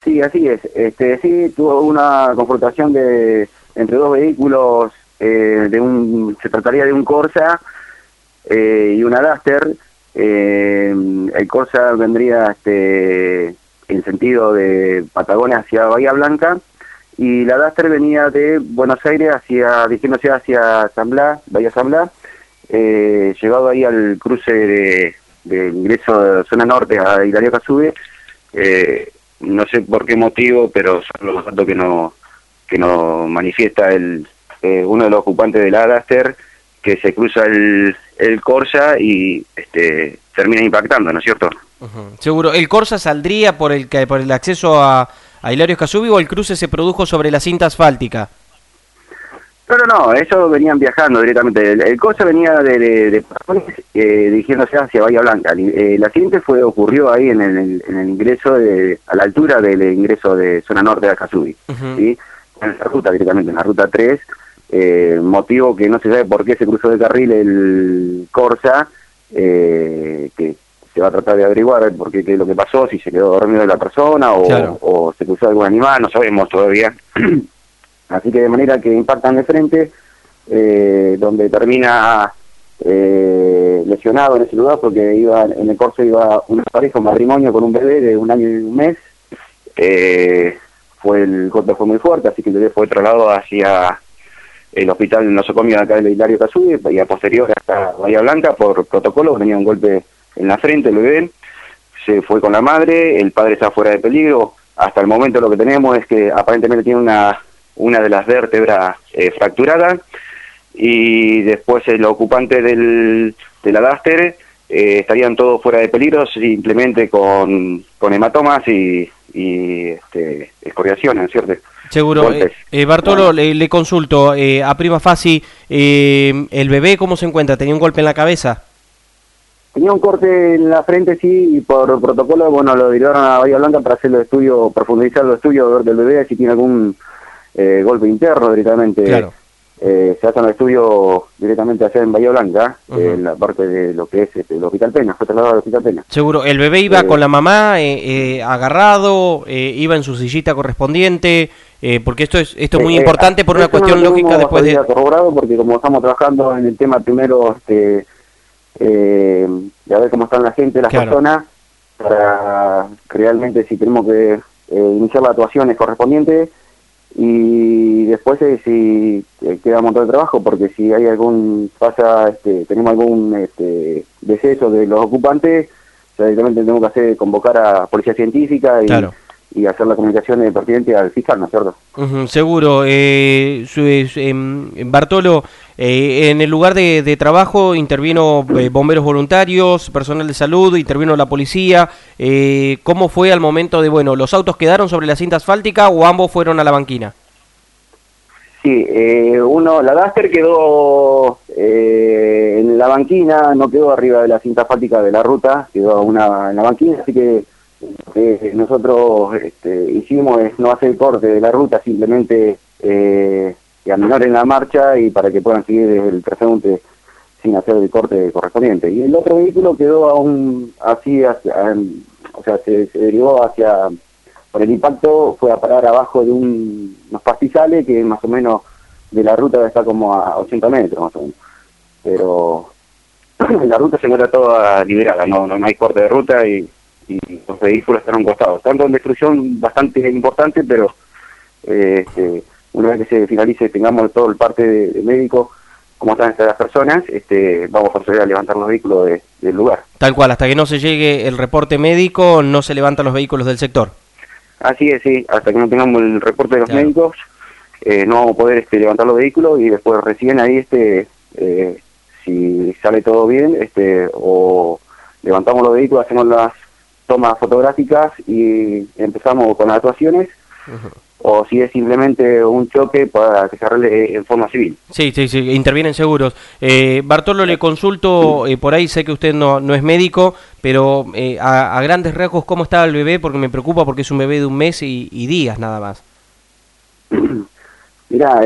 Sí, así es. Sí, tuvo una confrontación entre dos vehículos, se trataría de un Corsa y una Duster. El Corsa vendría en sentido de Patagonia hacia Bahía Blanca, y la Duster venía de Buenos Aires dirigiéndose hacia Bahía San Blas, llegado ahí al cruce de ingreso de zona norte a Hilario Casube. No sé por qué motivo, pero son los datos que nos manifiesta uno de los ocupantes de la Duster, que se cruza el Corsa y termina impactando, ¿no es cierto? Seguro. ¿El Corsa saldría por el acceso a Hilario Casube, o el cruce se produjo sobre la cinta asfáltica? No, ellos venían viajando directamente. El Corsa venía de Patagones, dirigiéndose hacia Bahía Blanca. El accidente ocurrió ahí en el ingreso, a la altura del ingreso de zona norte de Casube, ¿sí? En la ruta directamente, en la ruta 3, motivo que no se sabe por qué se cruzó de carril el Corsa, que se va a tratar de averiguar por qué es lo que pasó, si se quedó dormido la persona o se cruzó algún animal, no sabemos todavía. Así que de manera que impactan de frente, donde termina lesionado en ese lugar, porque en el Corsa iba una pareja, un matrimonio con un bebé de 1 año y 1 mes. El golpe fue muy fuerte, así que el bebé fue trasladado hacia el hospital nosocomio de acá de Hilario Casube, y a posterior hasta Bahía Blanca por protocolo. Tenía un golpe en la frente el bebé, se fue con la madre, el padre está fuera de peligro. Hasta el momento lo que tenemos es que aparentemente tiene una de las vértebras fracturada, y después el ocupante de la Duster estarían todos fuera de peligro, simplemente con hematomas y escoriaciones, ¿cierto? Seguro. Bartolo, le consulto, a prima facie, ¿el bebé cómo se encuentra? ¿Tenía un golpe en la cabeza? Tenía un corte en la frente, sí, y por protocolo, bueno, lo derivaron a Bahía Blanca para hacer los estudios, profundizar los estudios del bebé, si tiene algún golpe interno directamente. Claro. Se hacen los estudios directamente allá en Bahía Blanca, en la parte de lo que es el Hospital Pena, fue trasladado al Hospital Pena. Seguro. ¿El bebé iba con la mamá agarrado, iba en su sillita correspondiente? Porque esto es muy importante por una cuestión lógica después de... corroborado, porque como estamos trabajando en el tema primero de ver cómo están la gente, las personas, para realmente si tenemos que iniciar las actuaciones correspondientes, y después si queda un montón de trabajo, porque si hay tenemos algún deceso de los ocupantes, directamente tenemos que convocar a policía científica y hacer la comunicación pertinente al fiscal, ¿no es cierto? Seguro. Bartolo, en el lugar de trabajo intervino bomberos voluntarios, personal de salud, intervino la policía. ¿Cómo fue al momento de, los autos quedaron sobre la cinta asfáltica o ambos fueron a la banquina? Sí, la Duster quedó en la banquina, no quedó arriba de la cinta asfáltica de la ruta, quedó en la banquina, así que nosotros hicimos es no hacer el corte de la ruta, simplemente que aminoren la marcha y para que puedan seguir desde el transeúnte sin hacer el corte correspondiente. Y el otro vehículo quedó se derivó por el impacto, fue a parar abajo de unos pastizales que más o menos de la ruta está como a 80 metros más o menos. Pero la ruta se encuentra toda liberada, no hay corte de ruta y los vehículos están a un costado. Están en destrucción bastante importante, pero una vez que se finalice, tengamos todo el parte de médico, como están estas personas, vamos a proceder a levantar los vehículos del lugar. Tal cual, hasta que no se llegue el reporte médico, no se levantan los vehículos del sector. Así es, sí, hasta que no tengamos el reporte de los médicos, no vamos a poder levantar los vehículos, y después recién ahí, si sale todo bien, o levantamos los vehículos, hacemos las tomas fotográficas y empezamos con las actuaciones, o si es simplemente un choque para que se arregle en forma civil. Sí, intervienen seguros. Bartolo, le consulto, por ahí sé que usted no es médico, pero a grandes rasgos, ¿cómo está el bebé? Porque me preocupa, porque es un bebé de 1 mes y días nada más. Mira,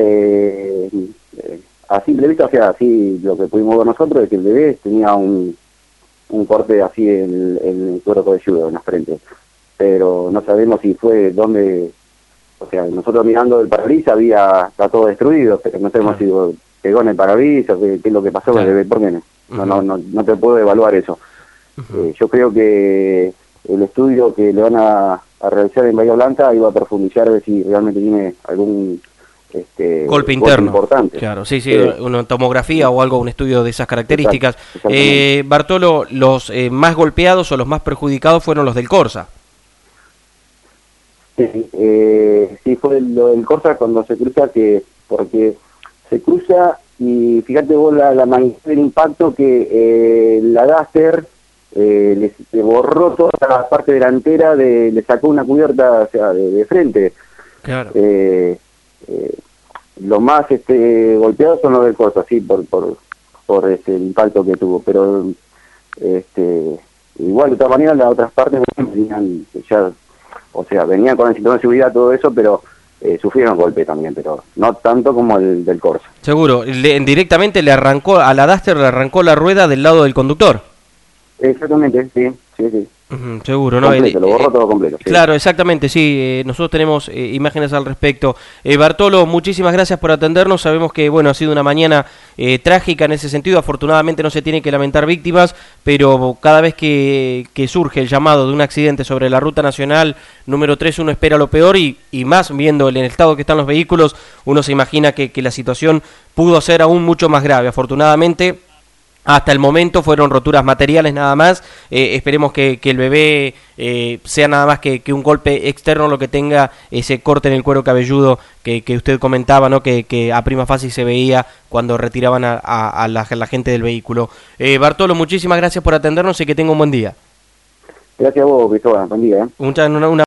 a simple vista, así lo que pudimos ver nosotros es que el bebé tenía un corte así en el cuero cabelludo, en la frente. pero no sabemos si fue donde, o sea, nosotros mirando el parabrisas está todo destruido, pero no sabemos si pegó en el parabrisas, qué es lo que pasó, Claro. porque no te puedo evaluar eso. Yo creo que el estudio que le van a realizar en Bahía Blanca iba a profundizar a ver si realmente tiene algún Golpe interno. importante. Claro, sí, una tomografía o algo, un estudio de esas características. Bartolo, los más golpeados o los más perjudicados fueron los del Corsa. Sí, sí fue lo del Corsa cuando se cruza, porque se cruza y fíjate vos la magnitud del impacto que la Duster le borró toda la parte delantera, le sacó una cubierta, o sea, de frente. Claro. Los más golpeados son los del Corsa, sí, por el impacto que tuvo, pero igual de todas maneras las otras partes venían ya, o sea, venían con el cinturón de seguridad, todo eso, pero sufrieron golpe también, pero no tanto como el del Corsa. Seguro, directamente le arrancó a la Duster, le arrancó la rueda del lado del conductor. Exactamente, sí. Seguro, ¿no? Completo, lo borró todo completo. Sí. Claro, exactamente, sí. Nosotros tenemos imágenes al respecto. Bartolo, muchísimas gracias por atendernos. Sabemos que, bueno, ha sido una mañana trágica en ese sentido. Afortunadamente no se tiene que lamentar víctimas, pero cada vez que surge el llamado de un accidente sobre la ruta nacional número 3, uno espera lo peor y más viendo el estado que están los vehículos, uno se imagina que la situación pudo ser aún mucho más grave. Afortunadamente, hasta el momento fueron roturas materiales nada más. Esperemos que el bebé sea nada más que un golpe externo lo que tenga ese corte en el cuero cabelludo que usted comentaba, ¿no? Que a prima facie se veía cuando retiraban a la gente del vehículo. Bartolo, muchísimas gracias por atendernos y que tenga un buen día. Gracias a vos, Cristóbal. Buen día. Una